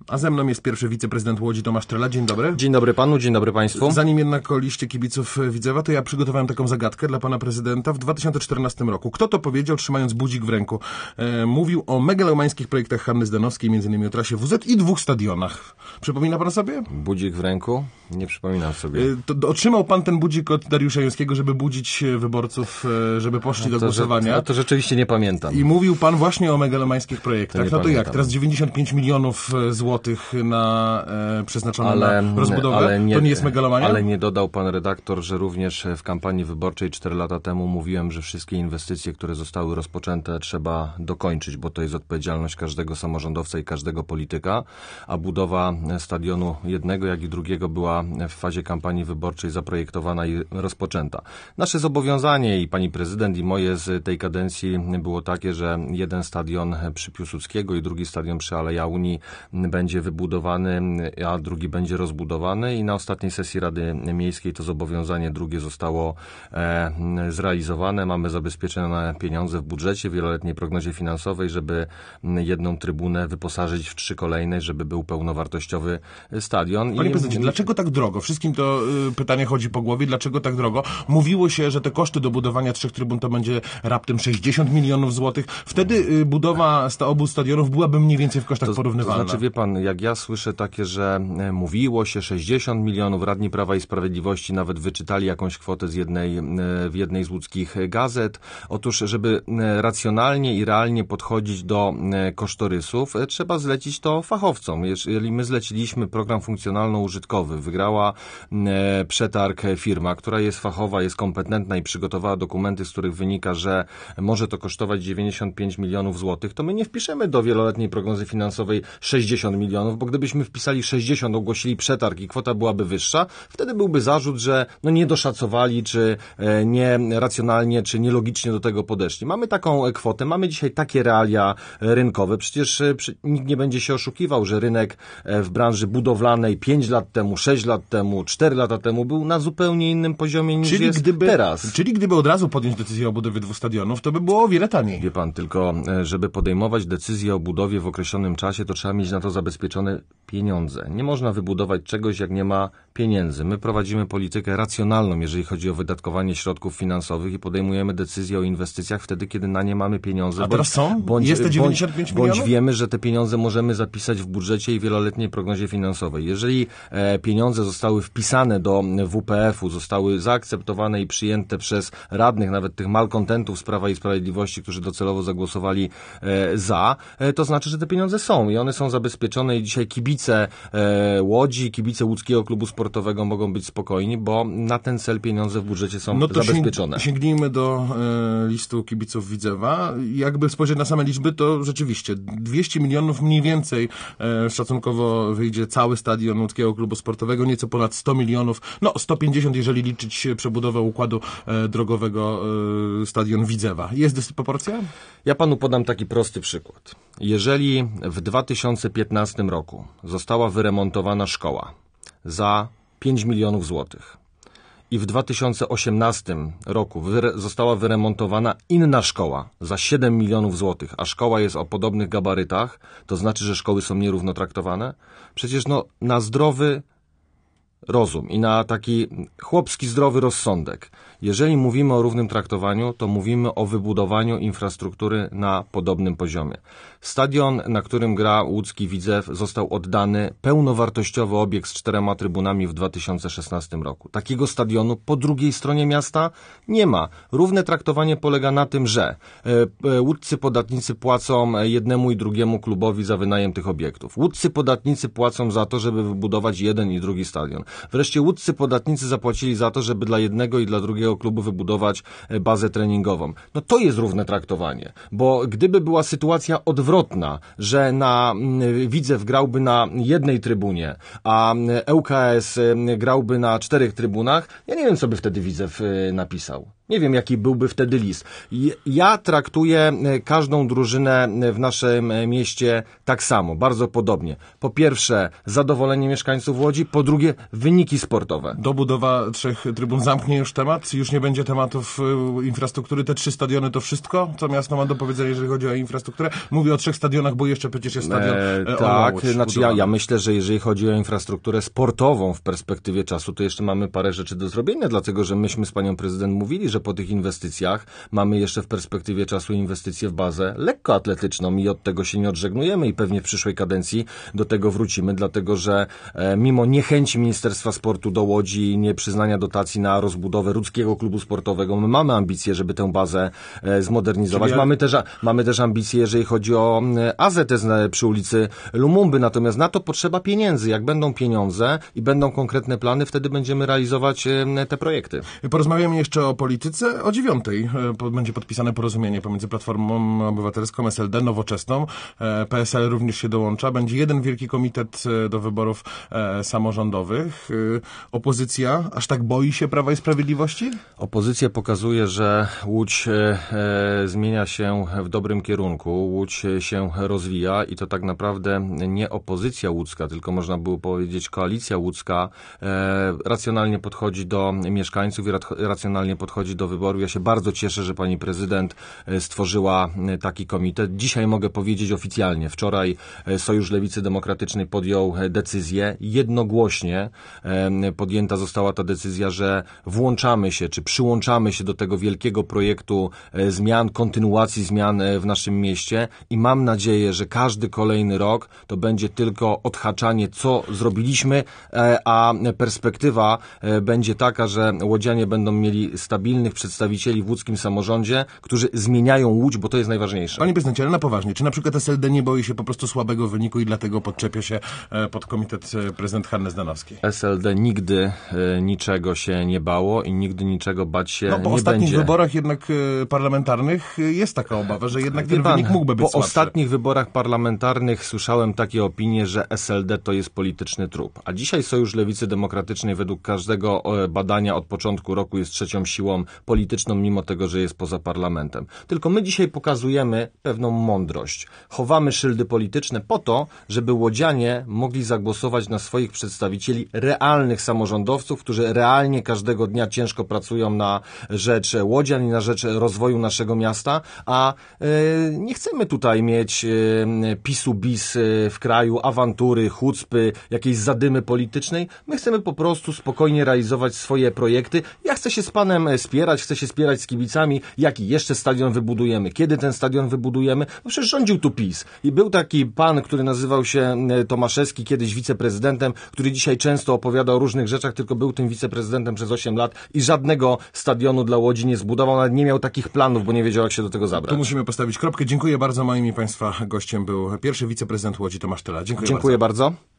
A ze mną jest pierwszy wiceprezydent Łodzi Tomasz Trela. Dzień dobry. Dzień dobry panu, dzień dobry państwu. Zanim jednak o liście kibiców Widzewa, to ja przygotowałem taką zagadkę dla pana prezydenta w 2014 roku. Kto to powiedział, trzymając budzik w ręku? Mówił o megalomańskich projektach Hanny Zdanowskiej, m.in. o trasie WZ i 2 stadionach. Przypomina pan sobie? Budzik w ręku? Nie przypominam sobie. Otrzymał pan ten budzik od Dariusza Jońskiego, żeby budzić wyborców, żeby poszli do głosowania. To rzeczywiście nie pamiętam. I mówił pan właśnie o megalomańskich projektach. To jak? Teraz 95 milionów złotych przeznaczone na rozbudowę? To nie jest megalomania? Ale nie dodał pan redaktor, że również w kampanii wyborczej 4 lata temu mówiłem, że wszystkie inwestycje, które zostały rozpoczęte, trzeba dokończyć, bo to jest odpowiedzialność każdego samorządowca i każdego polityka, a budowa stadionu jednego, jak i drugiego była w fazie kampanii wyborczej zaprojektowana i rozpoczęta. Nasze zobowiązanie i pani prezydent i moje z tej kadencji było takie, że jeden stadion przy Piłsudskiego i drugi stadion przy Aleja Unii będzie wybudowany, a drugi będzie rozbudowany i na ostatniej sesji Rady Miejskiej to zobowiązanie drugie zostało zrealizowane. Mamy zabezpieczone pieniądze w budżecie, w wieloletniej prognozie finansowej, żeby jedną trybunę wyposażyć w 3 kolejne, żeby był pełnowartościowy stadion. Panie prezydencie, dlaczego tak drogo? Wszystkim to pytanie chodzi po głowie. Dlaczego tak drogo? Mówiło się, że te koszty do budowania 3 trybun to będzie raptem 60 milionów złotych. Wtedy budowa obu stadionów byłaby mniej więcej w kosztach porównywalna. To znaczy, wie pan, jak ja słyszę takie, że mówiło się 60 milionów, radni Prawa i Sprawiedliwości nawet wyczytali jakąś kwotę w jednej z łódzkich gazet. Otóż, żeby racjonalnie i realnie podchodzić do kosztorysów, trzeba zlecić to fachowcom. Jeżeli my zleciliśmy program funkcjonalno-użytkowy, wygrała przetarg firma, która jest fachowa, jest kompetentna i przygotowała dokumenty, z których wynika, że może to kosztować 95 milionów złotych, to my nie wpiszemy do wieloletniej prognozy finansowej 60 milionów, bo gdybyśmy wpisali 60, ogłosili przetarg i kwota byłaby wyższa, wtedy byłby zarzut, że nie doszacowali, czy nie racjonalnie, czy nielogicznie do tego podeszli. Mamy taką kwotę, mamy dzisiaj takie realia rynkowe. Przecież nikt nie będzie się oszukiwał, że rynek w branży budowlanej 5 lat temu, 6 lat temu, 4 lata temu był na zupełnie innym poziomie niż jest teraz. Czyli gdyby od razu podjąć decyzję o budowie 2 stadionów, to by było o wiele taniej. Wie pan, tylko żeby podejmować decyzję o budowie w określonym czasie, to trzeba mieć na to zabezpieczone pieniądze. Nie można wybudować czegoś, jak nie ma pieniędzy. My prowadzimy politykę racjonalną, jeżeli chodzi o wydatkowanie środków finansowych i podejmujemy decyzje o inwestycjach wtedy, kiedy na nie mamy pieniądze. A teraz są? Jest te 95 milionów? Bądź wiemy, że te pieniądze możemy zapisać w budżecie i wieloletniej prognozie finansowej. Jeżeli pieniądze zostały wpisane do WPF-u, zostały zaakceptowane i przyjęte przez radnych, nawet tych malkontentów z Prawa i Sprawiedliwości, którzy docelowo zagłosowali to znaczy, że te pieniądze są i one są zabezpieczone i dzisiaj kibice Łodzi, kibice Łódzkiego Klubu Sportowego mogą być spokojni, bo na ten cel pieniądze w budżecie są zabezpieczone. Sięgnijmy do listu kibiców Widzewa. Jakby spojrzeć na same liczby, to rzeczywiście 200 milionów mniej więcej szacunkowo wyjdzie cały stadion Łódzkiego Klubu Sportowego, nieco ponad 100 milionów, 150, jeżeli liczyć przebudowę układu drogowego stadion Widzewa. Jest dysproporcja? Ja panu podam taki prosty przykład. Jeżeli w 2015 roku została wyremontowana szkoła za 5 milionów złotych i w 2018 roku została wyremontowana inna szkoła za 7 milionów złotych, a szkoła jest o podobnych gabarytach, to znaczy, że szkoły są nierówno traktowane? Przecież na zdrowy rozum i na taki chłopski zdrowy rozsądek. Jeżeli mówimy o równym traktowaniu, to mówimy o wybudowaniu infrastruktury na podobnym poziomie. Stadion, na którym gra łódzki Widzew, został oddany, pełnowartościowy obiekt z 4 trybunami w 2016 roku. Takiego stadionu po drugiej stronie miasta nie ma. Równe traktowanie polega na tym, że łódzcy podatnicy płacą jednemu i drugiemu klubowi za wynajem tych obiektów. Łódzcy podatnicy płacą za to, żeby wybudować jeden i drugi stadion. Wreszcie łódzcy podatnicy zapłacili za to, żeby dla jednego i dla drugiego klubu wybudować bazę treningową. To jest równe traktowanie, bo gdyby była sytuacja odwrotna, że Widzew grałby na jednej trybunie, a ŁKS grałby na 4 trybunach, ja nie wiem, co by wtedy Widzew napisał. Nie wiem, jaki byłby wtedy list. Ja traktuję każdą drużynę w naszym mieście tak samo, bardzo podobnie. Po pierwsze, zadowolenie mieszkańców Łodzi, po drugie, wyniki sportowe. Dobudowa 3 trybun zamknie już temat? Już nie będzie tematów infrastruktury? Te 3 stadiony to wszystko, co miasto ma do powiedzenia, jeżeli chodzi o infrastrukturę? Mówię o 3 stadionach, bo jeszcze przecież jest stadion tak, znaczy ja myślę, że jeżeli chodzi o infrastrukturę sportową w perspektywie czasu, to jeszcze mamy parę rzeczy do zrobienia, dlatego że myśmy z panią prezydent mówili, że po tych inwestycjach mamy jeszcze w perspektywie czasu inwestycje w bazę lekkoatletyczną i od tego się nie odżegnujemy i pewnie w przyszłej kadencji do tego wrócimy, dlatego że mimo niechęci Ministerstwa Sportu do Łodzi i nieprzyznania dotacji na rozbudowę Rudzkiego Klubu Sportowego, my mamy ambicje, żeby tę bazę zmodernizować. Mamy też ambicje, jeżeli chodzi o AZS przy ulicy Lumumby, natomiast na to potrzeba pieniędzy. Jak będą pieniądze i będą konkretne plany, wtedy będziemy realizować te projekty. Porozmawiamy jeszcze o polityce. O 9:00 będzie podpisane porozumienie pomiędzy Platformą Obywatelską, SLD, Nowoczesną. PSL również się dołącza. Będzie jeden wielki komitet do wyborów samorządowych. Opozycja aż tak boi się Prawa i Sprawiedliwości? Opozycja pokazuje, że Łódź zmienia się w dobrym kierunku. Łódź się rozwija i to tak naprawdę nie opozycja łódzka, tylko można było powiedzieć koalicja łódzka racjonalnie podchodzi do mieszkańców i racjonalnie podchodzi do wyboru. Ja się bardzo cieszę, że pani prezydent stworzyła taki komitet. Dzisiaj mogę powiedzieć oficjalnie. Wczoraj Sojusz Lewicy Demokratycznej podjął decyzję. Jednogłośnie podjęta została ta decyzja, że włączamy się, czy przyłączamy się do tego wielkiego projektu zmian, kontynuacji zmian w naszym mieście i mam nadzieję, że każdy kolejny rok to będzie tylko odhaczanie, co zrobiliśmy, a perspektywa będzie taka, że łodzianie będą mieli stabilnych przedstawicieli w łódzkim samorządzie, którzy zmieniają Łódź, bo to jest najważniejsze. Panie prezydencie, ale na poważnie, czy na przykład SLD nie boi się po prostu słabego wyniku i dlatego podczepia się pod komitet prezydent Hanny Zdanowskiej? SLD nigdy niczego się nie bało i nigdy niczego bać się nie będzie. Po ostatnich wyborach jednak parlamentarnych jest taka obawa, że jednak ten wynik mógłby być słabszy. Po ostatnich wyborach parlamentarnych słyszałem takie opinie, że SLD to jest polityczny trup. A dzisiaj Sojusz Lewicy Demokratycznej według każdego badania od początku roku jest trzecią siłą polityczną, mimo tego, że jest poza parlamentem. Tylko my dzisiaj pokazujemy pewną mądrość. Chowamy szyldy polityczne po to, żeby łodzianie mogli zagłosować na swoich przedstawicieli, realnych samorządowców, którzy realnie każdego dnia ciężko pracują na rzecz łodzian i na rzecz rozwoju naszego miasta, a nie chcemy tutaj mieć PiS-u bis w kraju, awantury, chucpy, jakiejś zadymy politycznej. My chcemy po prostu spokojnie realizować swoje projekty. Ja chcę się z panem spierać, chcę się spierać z kibicami, jaki jeszcze stadion wybudujemy, kiedy ten stadion wybudujemy. No przecież rządził tu PiS. I był taki pan, który nazywał się Tomaszewski, kiedyś wiceprezydentem, który dzisiaj często opowiada o różnych rzeczach, tylko był tym wiceprezydentem przez 8 lat i żadnego stadionu dla Łodzi nie zbudował, nawet nie miał takich planów, bo nie wiedział, jak się do tego zabrać. Tu musimy postawić kropkę. Dziękuję bardzo. Moim i państwa gościem był pierwszy wiceprezydent Łodzi Tomasz Tyla. Dziękuję bardzo.